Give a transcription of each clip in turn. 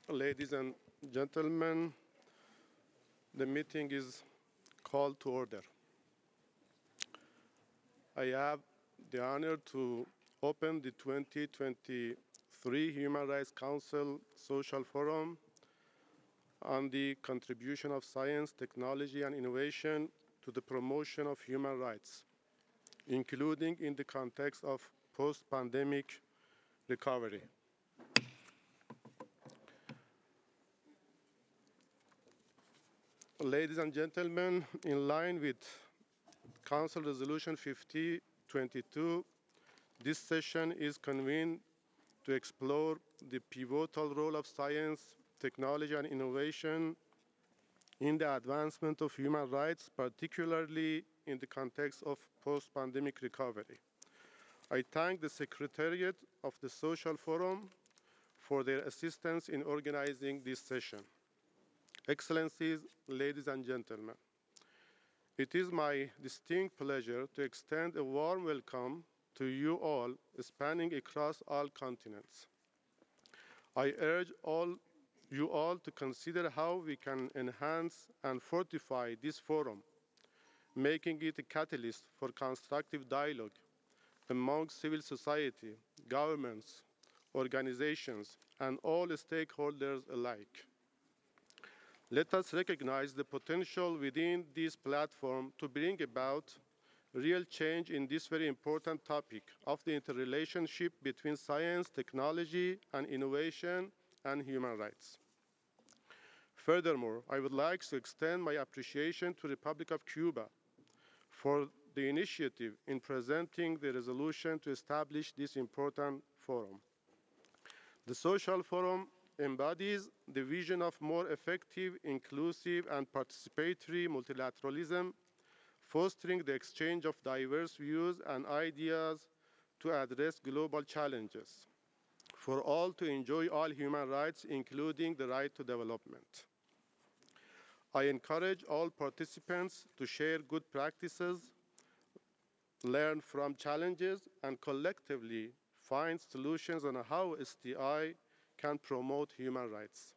Ladies and gentlemen, the meeting is called to order. I have the honor to open the 2023 Human Rights Council Social Forum on the contribution of science, technology, and innovation to the promotion of human rights, including in the context of post-pandemic recovery. Ladies and gentlemen, in line with Council Resolution 5022, this session is convened to explore the pivotal role of science, technology, and innovation in the advancement of human rights, particularly in the context of post-pandemic recovery. I thank the Secretariat of the Social Forum for their assistance in organizing this session. Excellencies, ladies and gentlemen, it is my distinct pleasure to extend a warm welcome to you all, spanning across all continents. I urge you all to consider how we can enhance and fortify this forum, making it a catalyst for constructive dialogue among civil society, governments, organizations, and all stakeholders alike. Let us recognize the potential within this platform to bring about real change in this very important topic of the interrelationship between science, technology, and innovation and human rights. Furthermore, I would like to extend my appreciation to the Republic of Cuba for the initiative in presenting the resolution to establish this important forum. The Social Forum embodies the vision of more effective, inclusive, and participatory multilateralism, fostering the exchange of diverse views and ideas to address global challenges, for all to enjoy all human rights, including the right to development. I encourage all participants to share good practices, learn from challenges, and collectively find solutions on how STI can promote human rights.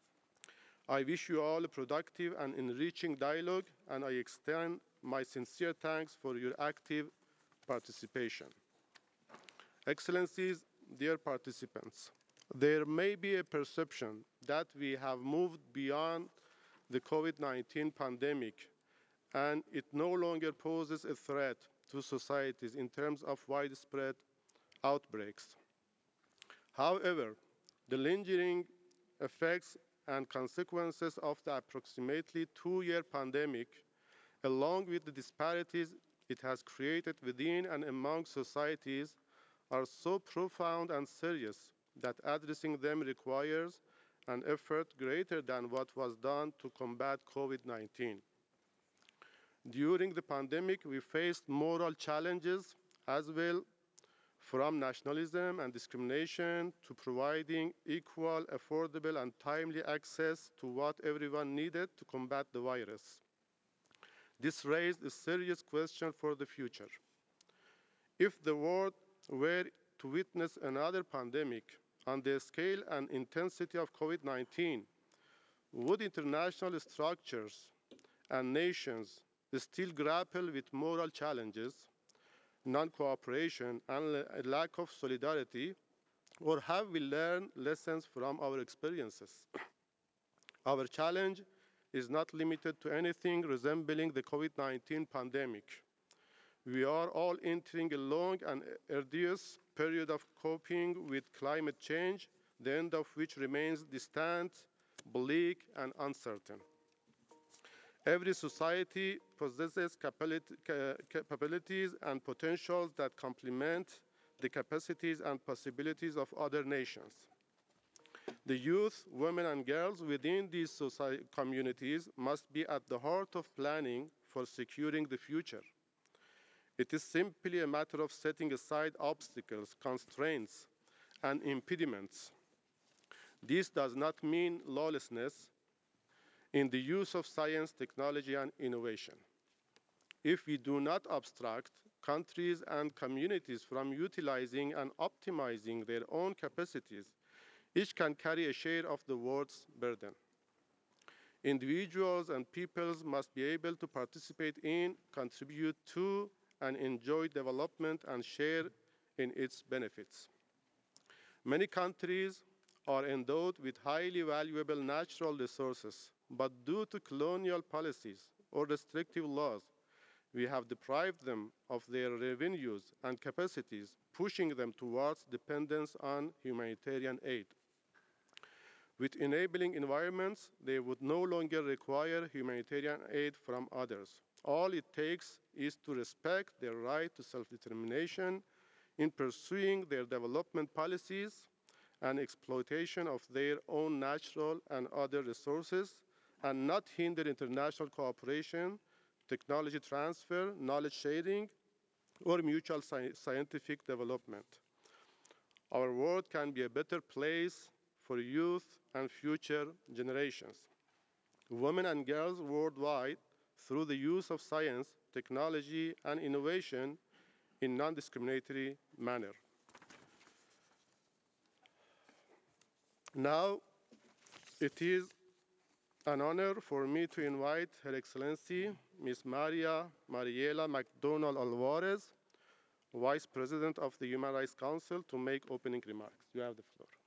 I wish you all a productive and enriching dialogue, and I extend my sincere thanks for your active participation. Excellencies, dear participants, there may be a perception that we have moved beyond the COVID-19 pandemic and it no longer poses a threat to societies in terms of widespread outbreaks. However, the lingering effects and consequences of the approximately two-year pandemic, along with the disparities it has created within and among societies, are so profound and serious that addressing them requires an effort greater than what was done to combat COVID-19. During the pandemic, we faced moral challenges as well, from nationalism and discrimination to providing equal, affordable, and timely access to what everyone needed to combat the virus. This raised a serious question for the future. If the world were to witness another pandemic on the scale and intensity of COVID-19, would international structures and nations still grapple with moral challenges, non-cooperation, and a lack of solidarity, or have we learned lessons from our experiences? Our challenge is not limited to anything resembling the COVID-19 pandemic. We are all entering a long and arduous period of coping with climate change, the end of which remains distant, bleak, and uncertain. Every society possesses capabilities and potentials that complement the capacities and possibilities of other nations. The youth, women, and girls within these communities must be at the heart of planning for securing the future. It is simply a matter of setting aside obstacles, constraints, and impediments. This does not mean lawlessness in the use of science, technology, and innovation. If we do not obstruct countries and communities from utilizing and optimizing their own capacities, Each can carry a share of the world's burden. Individuals and peoples must be able to participate in, contribute to, and enjoy development and share in its benefits. Many countries are endowed with highly valuable natural resources, but due to colonial policies or restrictive laws, we have deprived them of their revenues and capacities, pushing them towards dependence on humanitarian aid. With enabling environments, they would no longer require humanitarian aid from others. All it takes is to respect their right to self-determination in pursuing their development policies and exploitation of their own natural and other resources, and not hinder international cooperation, technology transfer, knowledge sharing, or mutual scientific development. Our world can be a better place for youth and future generations. Women and girls worldwide, through the use of science, technology, and innovation in non-discriminatory manner. Now, it is an honor for me to invite Her Excellency Ms. Maria Mariela McDonald Alvarez, Vice President of the Human Rights Council, to make opening remarks. You have the floor.